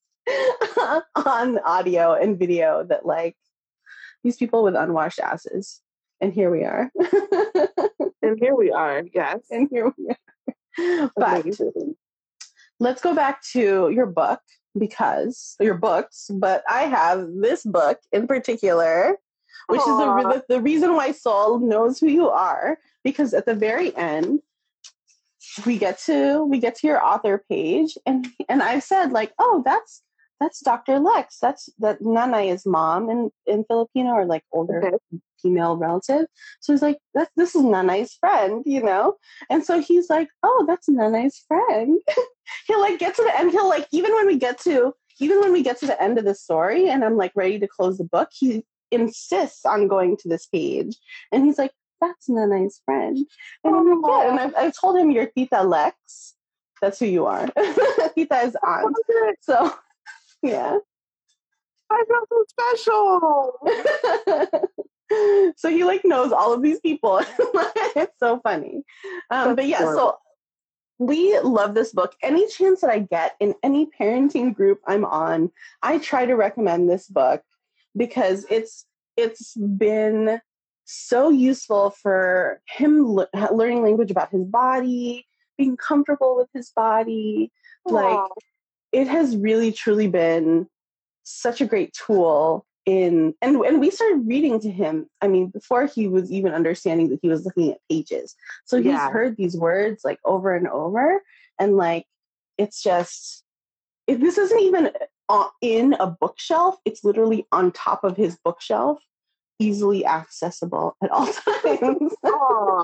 on audio and video that like these people with unwashed asses. And here we are. And here we are. Yes. And here we are. But Amazing. let's go back to your book because your books, but I have this book in particular, which Aww. is the, the, the reason why Soul knows who you are, because at the very end, we get to we get to your author page, and and I've said like, oh, that's that's Doctor Lex. That's that Nanaya's mom in, in Filipino, or like older Okay. female relative. So he's like, that's this is Nanaya's friend, you know? And so he's like, oh, that's Nanaya's friend. He'll like get to the end, he'll like, even when we get to even when we get to the end of the story and I'm like ready to close the book, he insists on going to this page. And he's like, that's Nanaya's friend. And I'm like, yeah. And I've, I've told him you're Tita Lex. That's who you are. Tita is aunt. So, yeah. I feel so special. So he like knows all of these people. It's so funny. Um, but yeah, so we love this book. Any chance that I get in any parenting group I'm on, I try to recommend this book because it's it's been so useful for him le- learning language about his body, being comfortable with his body. Aww. Like it has really truly been such a great tool in, and, and we started reading to him, I mean, before he was even understanding that he was looking at pages. So he's Yeah. heard these words like over and over. And like, it's just, if this isn't even uh, in a bookshelf, it's literally on top of his bookshelf, easily accessible at all times. Aw.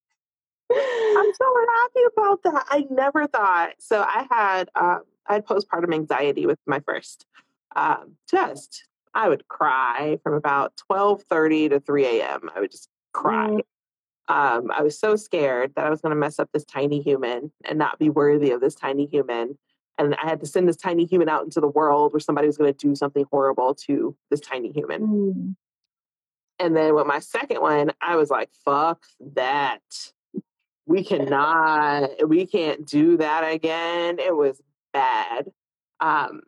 I'm so happy about that. I never thought. So I had um, I had postpartum anxiety with my first um, test. I would cry from about twelve thirty to three a.m. I would just cry. Mm. Um, I was so scared that I was going to mess up this tiny human and not be worthy of this tiny human. And I had to send this tiny human out into the world where somebody was going to do something horrible to this tiny human. Mm. And then with my second one, I was like, fuck that. We cannot, we can't do that again. It was bad. Um,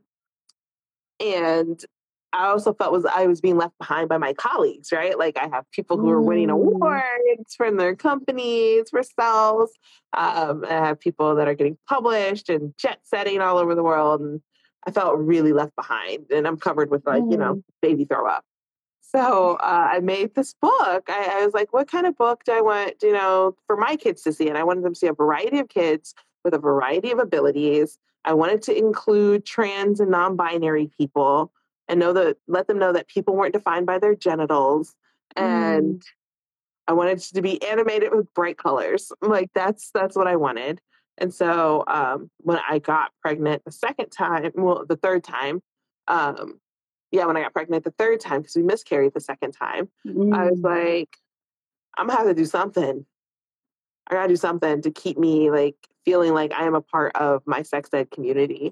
and I also felt was I was being left behind by my colleagues, right? Like I have people who are winning awards from their companies for cells. Um, I have people that are getting published and jet setting all over the world. And I felt really left behind, and I'm covered with like, Mm. you know, baby throw up. So uh, I made this book. I, I was like, what kind of book do I want, you know, for my kids to see? And I wanted them to see a variety of kids with a variety of abilities. I wanted to include trans and non-binary people and know that, let them know that people weren't defined by their genitals. And Mm. I wanted it to be animated with bright colors. Like that's, that's what I wanted. And so um, when I got pregnant the second time, well, the third time, um, yeah, when I got pregnant the third time, because we miscarried the second time, Mm. I was like, I'm gonna have to do something. I gotta do something to keep me like feeling like I am a part of my sex ed community.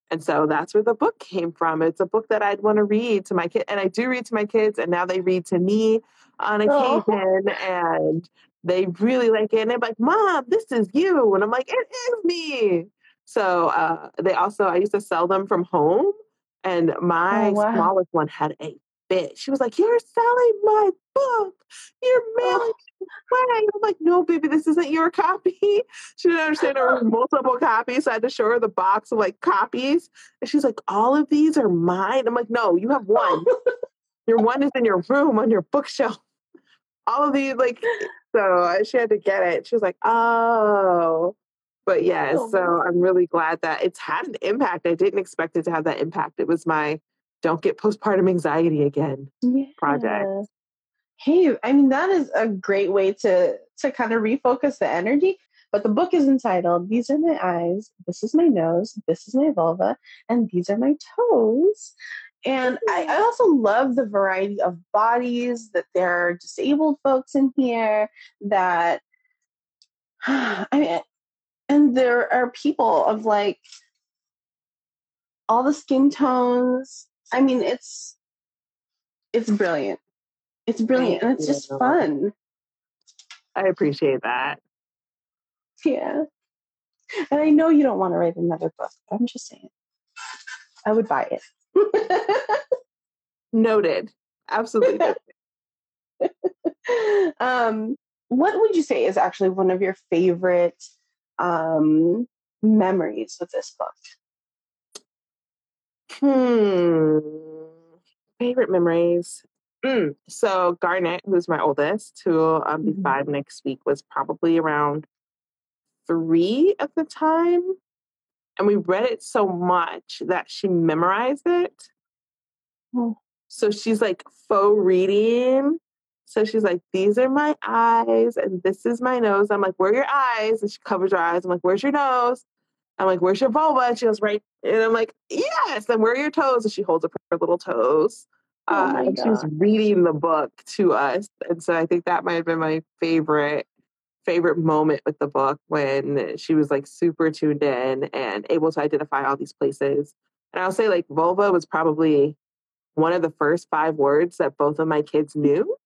And so that's where the book came from. It's a book that I'd want to read to my kid. And I do read to my kids, and now they read to me on occasion. Oh. And they really like it. And they're like, Mom, this is you. And I'm like, it is me. So uh, they also, I used to sell them from home. And my Oh, wow. smallest one had a fit. She was like, you're selling my book. You're mailing Oh. way. I'm like, no, baby, this isn't your copy. She didn't understand there were multiple copies. So I had to show her the box of like copies. And she's like, all of these are mine. I'm like, no, you have one. Your one is in your room on your bookshelf. All of these, like, so she had to get it. She was like, oh. But yeah, Oh. so I'm really glad that it's had an impact. I didn't expect it to have that impact. It was my don't get postpartum anxiety again Yeah. project. Hey, I mean, that is a great way to to kind of refocus the energy. But the book is entitled, These Are My Eyes, This Is My Nose, This Is My Vulva, and These Are My Toes. And I, I also love the variety of bodies, that there are disabled folks in here, that, I mean, and there are people of like all the skin tones. I mean, it's it's brilliant. It's brilliant, and it's just fun. I appreciate that. Yeah. And I know you don't want to write another book, but I'm just saying. I would buy it. Noted. Absolutely noted. um, what would you say is actually one of your favorite um, memories with this book? Hmm. Favorite memories. Mm. So Garnet, who's my oldest, who will um, be Mhm. five next week, was probably around three at the time. And we read it so much that she memorized it. Oh. So she's like faux reading. So she's like, these are my eyes and this is my nose. I'm like, where are your eyes? And she covers her eyes. I'm like, where's your nose? I'm like, where's your vulva? And she goes, right. And I'm like, yes. And where are your toes? And she holds up her little toes. Oh Uh, my and she was God. reading the book to us. And so I think that might have been my favorite, favorite moment with the book, when she was like super tuned in and able to identify all these places. And I'll say like vulva was probably one of the first five words that both of my kids knew.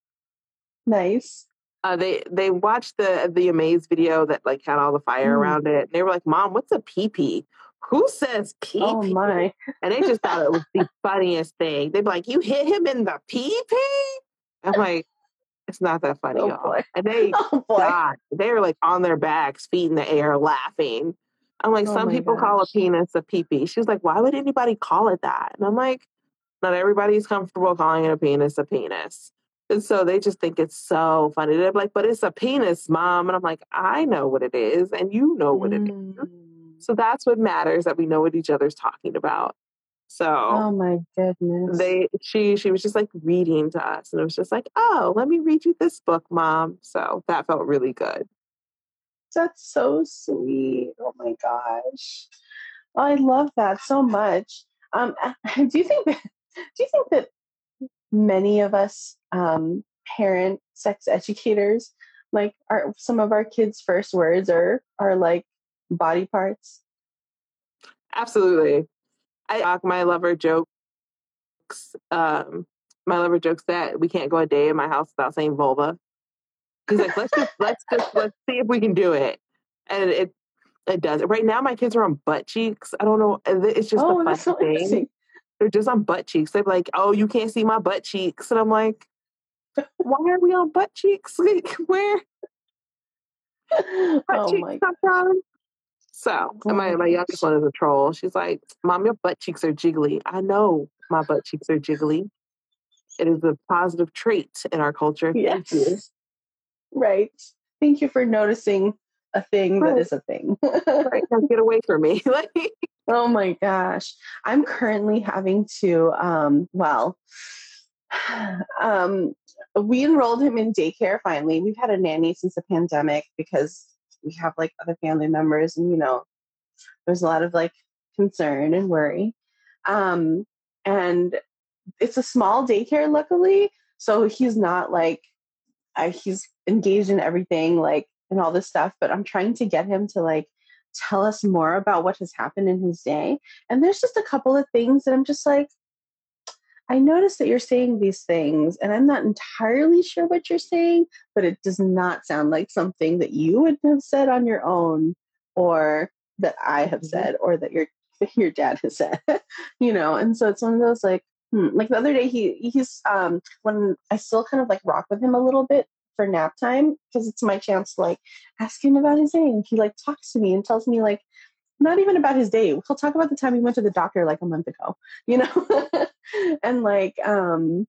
Nice. Uh, they they watched the the Amaze video that like had all the fire Mm. around it. And they were like, Mom, what's a pee-pee? Who says pee-pee? Oh my. And they just thought it was the funniest thing. They'd be like, you hit him in the pee-pee? I'm like, it's not that funny, Oh y'all. boy. And they Oh boy. died. They were like on their backs, feet in the air, laughing. I'm like, Oh some my people call a gosh. penis a pee-pee. She was like, why would anybody call it that? And I'm like, not everybody's comfortable calling it a penis a penis. And so they just think it's so funny. They're like, but it's a penis, Mom. And I'm like, I know what it is, and you know what it is. Mm. So that's what matters, that we know what each other's talking about. So Oh my goodness. they she she was just like reading to us, and it was just like, oh, let me read you this book, Mom. So that felt really good. That's so sweet. Oh my gosh. I love that so much. Um, do you think that, do you think that many of us um, parent sex educators, like, are some of our kids' first words are are like body parts? Absolutely. I my lover jokes. Um, my lover jokes that we can't go a day in my house without saying vulva. He's like, let's just let's just let's see if we can do it, and it it does. Right now, my kids are on butt cheeks. I don't know. It's just Oh, a that's funny so thing. interesting. They're just on butt cheeks. They're like, oh, you can't see my butt cheeks, and I'm like, why are we on butt cheeks? Like, where butt Oh cheeks my. come from? So, Oh and my my my youngest gosh. one is a troll. She's like, Mom, your butt cheeks are jiggly. I know my butt cheeks are jiggly. It is a positive trait in our culture. Thank you. Yes. Right. Thank you for noticing a thing that Right, is a thing. right. Now get away from me. Like, Oh my gosh. I'm currently having to, um, well, um, we enrolled him in daycare finally. We've had a nanny since the pandemic because we have like other family members, and, you know, there's a lot of like concern and worry. Um, and it's a small daycare, luckily. So he's not like, I, he's engaged in everything, like, and all this stuff, but I'm trying to get him to like tell us more about what has happened in his day. And there's just a couple of things that I'm just like, I noticed that you're saying these things, and I'm not entirely sure what you're saying, but it does not sound like something that you would have said on your own, or that I have said, or that your your dad has said, you know. And so it's one of those like, hmm. Like the other day, he he's um when I still kind of like rock with him a little bit for nap time, because it's my chance to like ask him about his day, and he like talks to me and tells me like not even about his day. He'll talk about the time he went to the doctor like a month ago, you know, and like, um,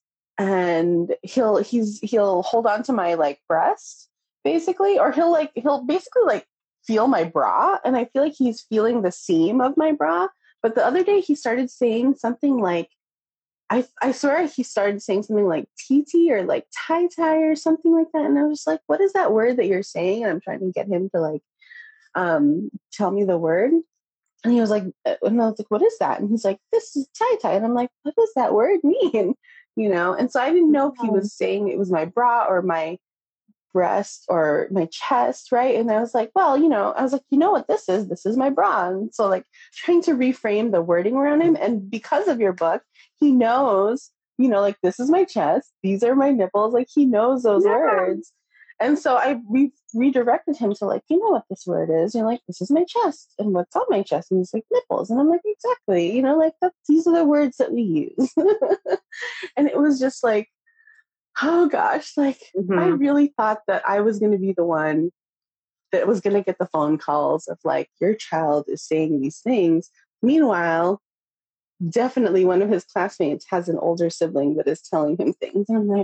and he'll, he's, he'll hold on to my like breast basically, or he'll like, he'll basically like feel my bra. And I feel like he's feeling the seam of my bra. But the other day he started saying something like, I, I swear he started saying something like T T or like tie tie or something like that. And I was like, what is that word that you're saying? And I'm trying to get him to like, um, tell me the word. And he was like, and I was like, what is that? And he's like, this is tie tie. And I'm like, what does that word mean? You know? And so I didn't know if he was saying it was my bra or my breast or my chest, right? And I was like, well, you know, I was like, you know what this is? This is my bra. And so like trying to reframe the wording around him. And because of your book, he knows, you know, like this is my chest. These are my nipples. Like he knows those yeah. words. And so I re- redirected him to like, you know what this word is? You're like, this is my chest. And what's on my chest? And he's like, nipples. And I'm like, exactly. You know, like that's, these are the words that we use. And it was just like, oh gosh, like mm-hmm. I really thought that I was going to be the one that was going to get the phone calls of like, your child is saying these things. Meanwhile, definitely one of his classmates has an older sibling that is telling him things. And I'm like,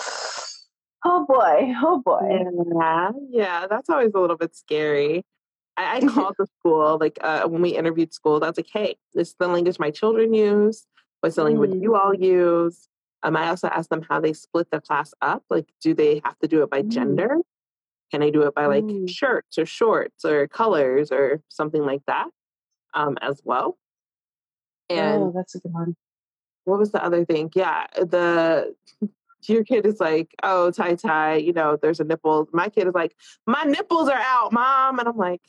oh boy, oh boy. Yeah, yeah, that's always a little bit scary. I, I called the school, like uh, when we interviewed schools, I was like, hey, this is the language my children use. What's the language mm. you all use? Um, I also asked them how they split the class up. Like, do they have to do it by mm. gender? Can they do it by like mm. shirts or shorts or colors or something like that um, as well? And oh, that's a good one. What was the other thing? Yeah, the... your kid is like, oh, tie tie, you know, there's a nipple. My kid is like, my nipples are out, mom. And I'm like,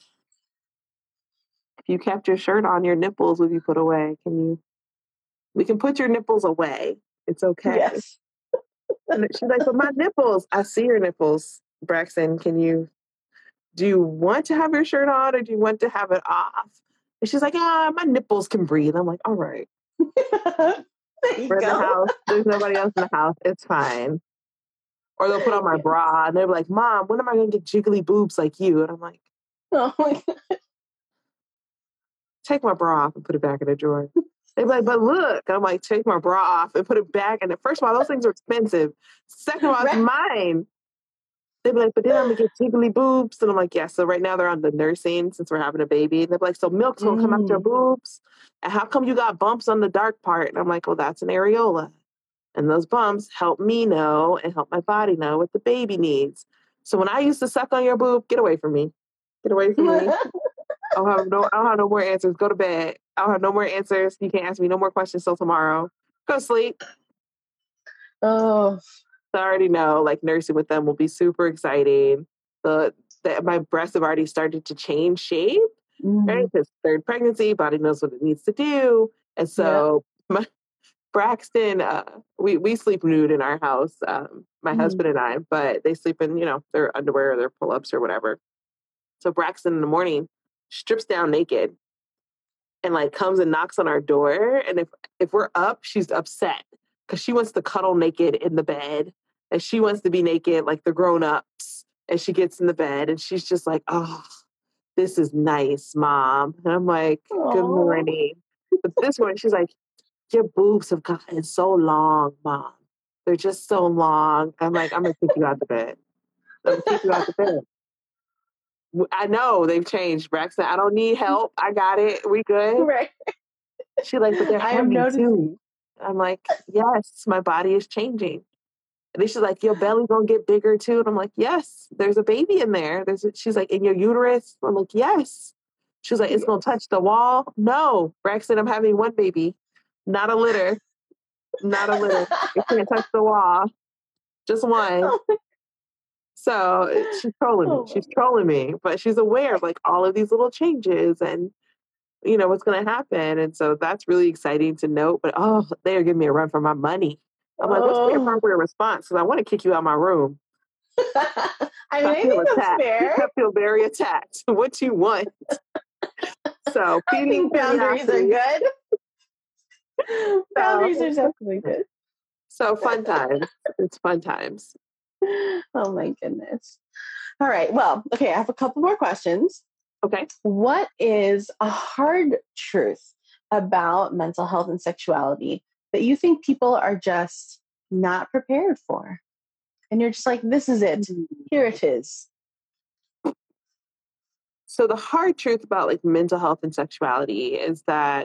if you kept your shirt on, your nipples would be put away. Can you, we can put your nipples away. It's okay. Yes. And she's like, but my nipples, I see your nipples, Braxton. Can you, do you want to have your shirt on or do you want to have it off? And she's like, ah, my nipples can breathe. I'm like, all right. We're in the house. There's nobody else in the house. It's fine. Or they'll put on my bra and they're like, Mom, when am I going to get jiggly boobs like you? And I'm like, oh my God. Take my bra off and put it back in the drawer. They're like, but look. And I'm like, take my bra off and put it back. And first of all, those things are expensive. Second of all, it's mine. They'd be like, but then I'm going to get jiggly boobs. And I'm like, yeah, so right now they're on the nursing since we're having a baby. And they're like, so milk's going to come mm. after boobs? And how come you got bumps on the dark part? And I'm like, well, that's an areola. And those bumps help me know and help my body know what the baby needs. So when I used to suck on your boob, get away from me. Get away from me. I don't have no, I don't have no more answers. Go to bed. I don't have no more answers. You can't ask me no more questions till tomorrow. Go sleep. Oh, I already know, like, nursing with them will be super exciting. The, the my breasts have already started to change shape, mm. right? Because third pregnancy, body knows what it needs to do. And so yeah. my, Braxton, uh, we, we sleep nude in our house, um, my mm. husband and I, but they sleep in, you know, their underwear or their pull-ups or whatever. So Braxton in the morning strips down naked and, like, comes and knocks on our door. And if, if we're up, she's upset because she wants to cuddle naked in the bed. And she wants to be naked like the grown-ups. And she gets in the bed and she's just like, oh, this is nice, Mom. And I'm like, Aww. Good morning. But this one, she's like, your boobs have gotten so long, Mom. They're just so long. I'm like, I'm going to kick you out the bed. I'm going to kick you out the bed. I know they've changed, Braxton. I don't need help. I got it. We good. Right. She's like, but they're I am heavy too. I'm like, yes, my body is changing. And then she's like, your belly gonna get bigger too. And I'm like, yes, there's a baby in there. There's a, she's like, in your uterus? I'm like, yes. She's like, it's gonna touch the wall? No, Braxton, I'm having one baby, not a litter. Not a litter. It can't touch the wall. Just one. So she's trolling me. Oh She's my trolling me, but she's aware of like all of these little changes and you know what's going to happen. And so that's really exciting to note. But oh, they are giving me a run for my money. I'm like, what's the Oh. appropriate response? Because I want to kick you out of my room. I mean, I I feel think that's attacked. fair. I feel very attacked. What do you want? So I feeding think boundaries are curiosity. good. Boundaries are definitely good. So fun times. It's fun times. Oh my goodness. All right. Well, okay, I have a couple more questions. Okay. What is a hard truth about mental health and sexuality that you think people are just not prepared for? And you're just like, this is it. Here it is. So the hard truth about like mental health and sexuality is that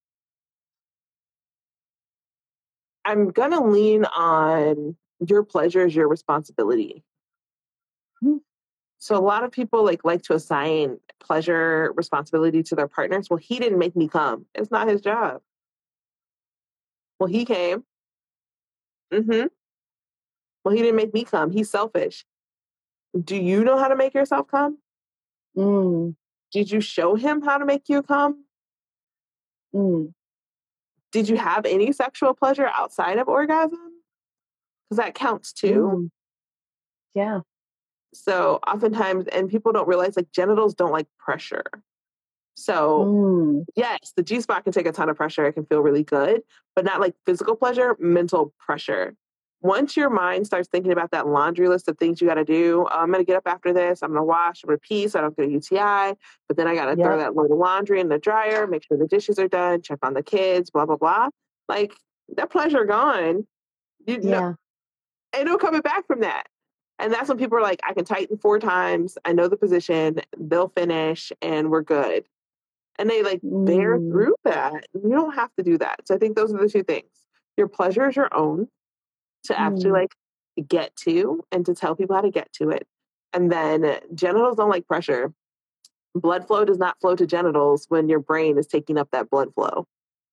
I'm gonna lean on your pleasure is your responsibility. Hmm. So a lot of people like like to assign pleasure responsibility to their partners. Well, he didn't make me come. It's not his job. Well, he came. Mm-hmm. Well, he didn't make me come. He's selfish. Do you know how to make yourself come? Mm, Did you show him how to make you come? mm, Did you have any sexual pleasure outside of orgasm? Because that counts too. mm. Yeah. So oftentimes, and people don't realize like genitals don't like pressure. So Mm, yes, the G spot can take a ton of pressure. It can feel really good, but not like physical pleasure, mental pressure. Once your mind starts thinking about that laundry list of things you got to do, oh, I'm going to get up after this. I'm going to wash. I'm going to pee so I don't get a U T I. But then I got to throw yep. that load of laundry in the dryer, make sure the dishes are done, check on the kids, blah, blah, blah. Like that pleasure gone. You know, Yeah. ain't no coming back from that. And that's when people are like, I can tighten four times. I know the position. They'll finish and we're good. And they like bear Mm, through that. You don't have to do that. So I think those are the two things. Your pleasure is your own to actually mm. like get to and to tell people how to get to it. And then genitals don't like pressure. Blood flow does not flow to genitals when your brain is taking up that blood flow.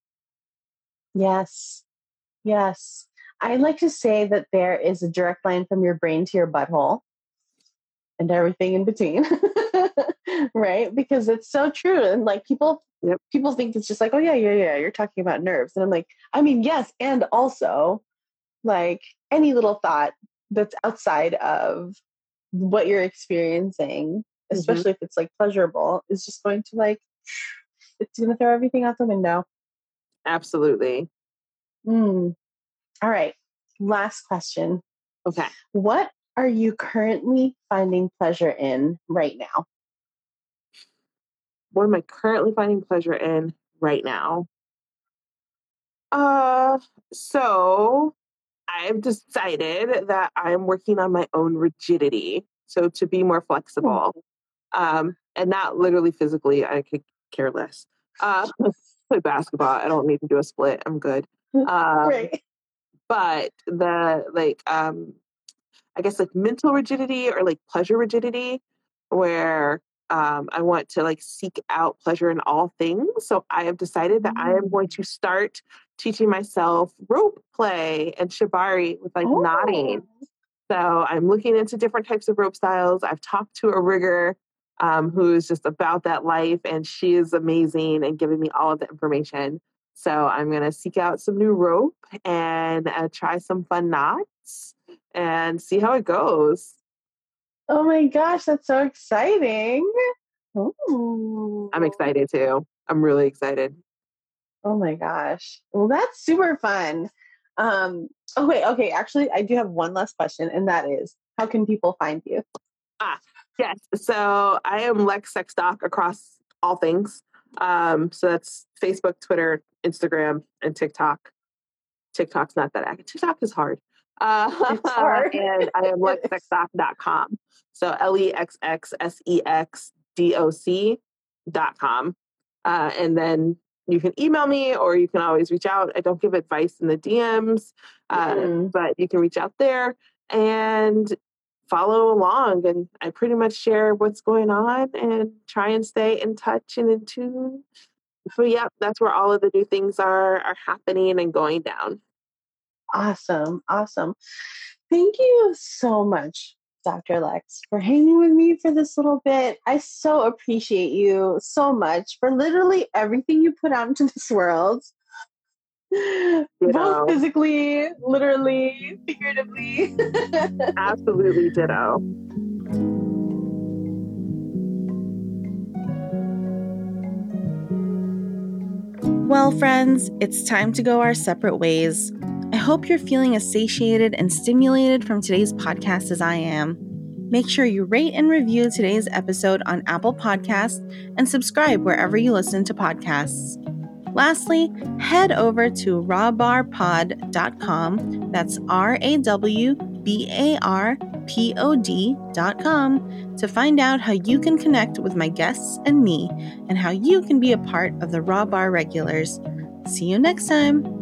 Yes. Yes. I like to say that there is a direct line from your brain to your butthole and everything in between. Right? Because it's so true. And like people Yep. people think it's just like, oh yeah, yeah, yeah, you're talking about nerves. And I'm like, I mean, yes, and also like any little thought that's outside of what you're experiencing, Mm-hmm. especially if it's like pleasurable, is just going to like it's gonna throw everything out the window. Absolutely. Mm. All right. Last question. Okay. What are you currently finding pleasure in right now? What am I currently finding pleasure in right now? Uh, so I've decided that I'm working on my own rigidity. So to be more flexible, um, and not literally physically, I could care less. Uh, play basketball. I don't need to do a split. I'm good. Um, Right. but the like, um, I guess like mental rigidity or like pleasure rigidity, where um, I want to like seek out pleasure in all things. So I have decided that I am going to start teaching myself rope play and shibari with like knotting. Oh. So I'm looking into different types of rope styles. I've talked to a rigger um, who is just about that life, and she is amazing and giving me all of the information. So I'm going to seek out some new rope and uh, try some fun knots and see how it goes. Oh my gosh, that's so exciting. Ooh. I'm excited too. I'm really excited. Oh my gosh. Well, that's super fun. Um, oh wait, okay, actually I do have one last question, and that is how can people find you? Ah, yes. So I am Lex Sexdoc across all things. Um, so that's Facebook, Twitter, Instagram, and TikTok. TikTok's not that active. TikTok is hard. Uh, It's hard. and I am lex sex doc dot com. So L E X X S E X D O C dot com. Uh, and then you can email me or you can always reach out. I don't give advice in the D Ms, uh, Mm. but you can reach out there and follow along. And I pretty much share what's going on and try and stay in touch and in tune. So yeah, that's where all of the new things are are happening and going down. Awesome. Awesome. Thank you so much Doctor Lex, for hanging with me for this little bit. I so appreciate you so much for literally everything you put out into this world. Ditto. Both physically, literally, figuratively. Absolutely ditto. Well, friends, it's time to go our separate ways. I hope you're feeling as satiated and stimulated from today's podcast as I am. Make sure you rate and review today's episode on Apple Podcasts and subscribe wherever you listen to podcasts. Lastly, head over to raw bar pod dot com, that's R A W B A R P O D dot com, to find out how you can connect with my guests and me, and how you can be a part of the Raw Bar regulars. See you next time!